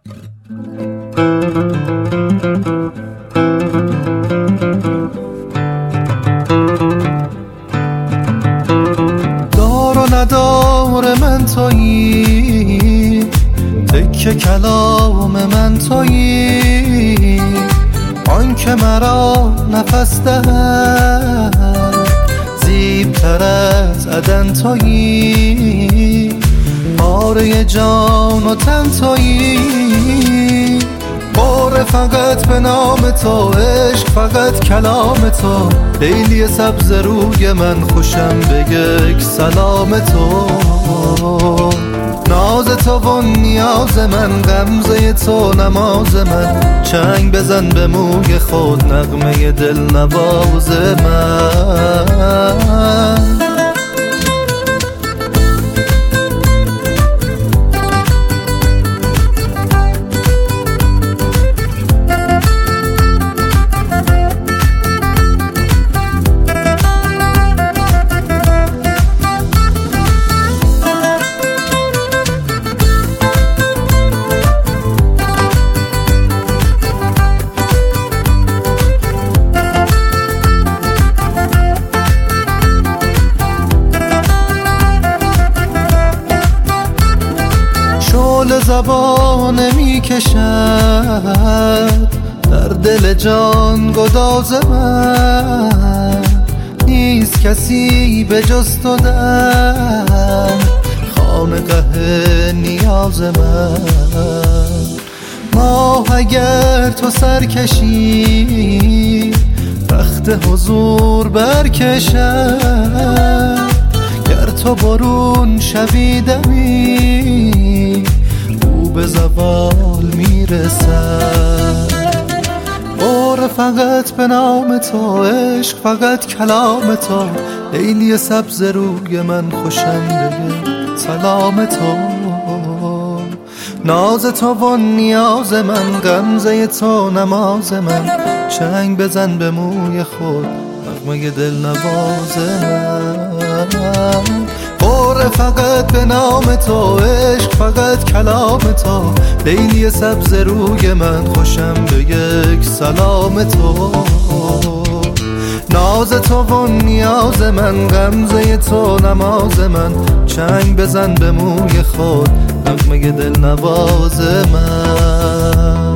دار و ندار من تویی، تکه کلام من تویی، آن که مرا نفس دهد زیبتر از عدن تویی، پاره جان و تن تویی، بار فقط به نام تو، عشق فقط کلام تو، لیلی سبز روی من خوشم به یک سلام تو، ناز تو و نیاز من، غمزه تو نماز من، چنگ بزن به موی خود، نغمه دل نواز من. شعله زبانه می کشد در دل جان گداز من، نیست کسی به جز تو در خانقه نیاز من، ماه اگر تو سر کشی رخت حضور برکشد، گر تو برون شوی دمی او به زوال میرسد، بار فقط به نام تو، عشق فقط کلام تو، لیلی سبز روی من خوشم به سلام تو، ناز تو و نیاز من، غمزه تو نماز من، چنگ بزن به موی خود، نغمه دل نواز من، بار فقط به نام تو، عشق فقط کلام تو، لیلی سبز روی من خوشم به یک سلام تو، ناز تو و نیاز من، غمزه تو نماز من، چنگ بزن به موی خود، نغمه دل نواز من.